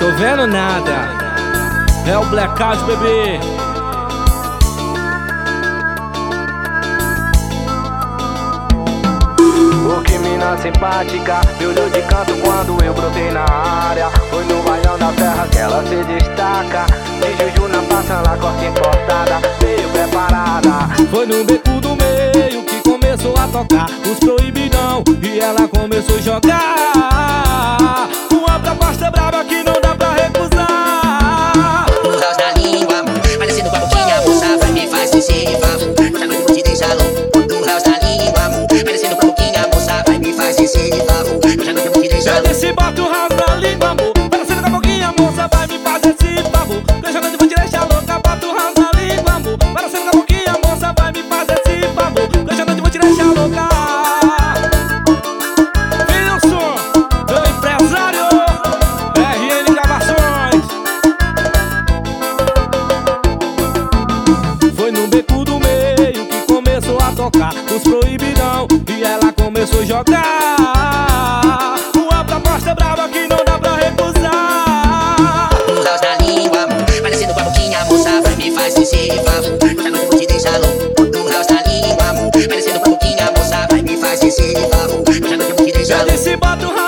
Tô vendo nada. É o Blackout, bebê. O que mina simpática me olhou de canto quando eu brotei na área. Foi no bailão da terra que ela se destaca. De Juju na passando, corte importada, veio preparada. Foi no beco do meio que começou a tocar os proibidão e ela começou a jogar uma proposta brava que não dá pra recusar. No house da língua, parecendo com a boquinha, moça, vai me faz esse favor. Hoje à noite eu vou te deixar louco. No house da língua, parecendo com a boquinha, moça, vai me faz esse favor. Hoje à noite eu vou te deixar louco. Eu disse bota o house na língua, amor, parecendo com a boquinha, moça, vai me fazer esse favor. Hoje à noite eu vou te deixar louca, bota o house na língua, amor, parecendo com a boquinha, moça, vai me fazer esse favor. Hoje à noite eu vou te deixar louca. Wilson, meu empresário, RN Gravações. Foi no beco do meio que começou a tocar os proibidão e ela começou a jogar uma proposta brava que não dá pra recusar. No house da língua, parecendo com a boquinha, moça, vai me faz esse favor. Hoje à noite eu vou te deixar louco. No house da língua, parecendo com a boquinha, moça, vai me faz esse favor. Hoje à noite eu vou te deixar Eu louco. disse bota o